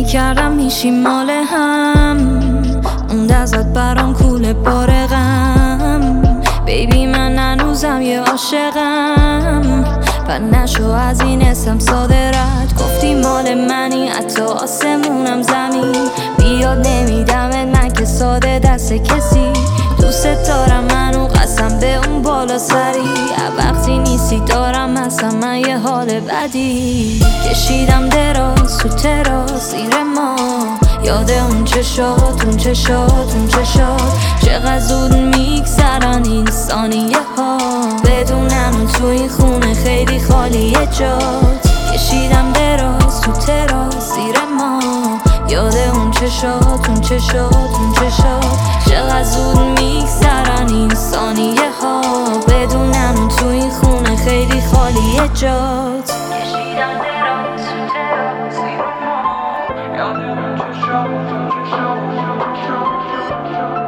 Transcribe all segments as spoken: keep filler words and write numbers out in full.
کردم میشی مال هم، اون دستت برام کوله بار غم. بیبی من هنوزم یه عاشقم، پر نشو از این اسم ساده رد. گفتی مال منی حتی آسمونم زمین، بیاد نمیدمت من که ساده دست کسی. دوست دارم منو قسم به اون بالا سری، وقتی نیستی دارم اصلا من یه حال بدی. کشیدم دراز تو تراس زیر ما، یاد اون چشات اون چشات اون چشات. چقدر زود میگذرن این ثانیه ها، بدونم اون تو این خونه خیلی خالیه جات. کشیدم دراز تو تراس زیر ما، یاد اون چشات اون چشات اون چشات. چقدر زود میگذرن این ثانیه ها، بدونم اون تو این خونه خیلی خالیه جات. کشیدم دراز تو تراس زیر ما، یاد اون چشات اون چشات اون چشات.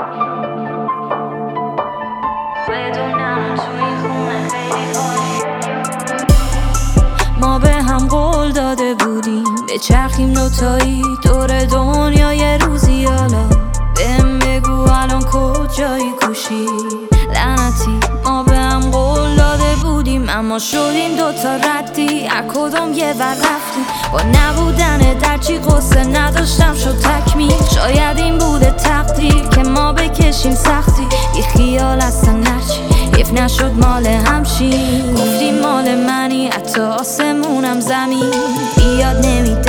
بدونم اون تو این خونه خیلی خالیه. ما به هم قول داده بودیم به چرخیم دوتایی دور دنیا یه روزی. حالا بهم بگو الان کجایی کوشی لعنتی. ما به هم قول داده بودیم اما شدیم دوتا ردی، از کدوم یه ور رفتیم. با نبودن در چی قصه نداشتم شد تکمیل. شاید این بوده تقدیر که ما بکشیم سختی، بی خیال اصلا نرچی حیف نشد مال همشی. گفتی مال منی حتی آسمونم زمین، بیاد نمیدونم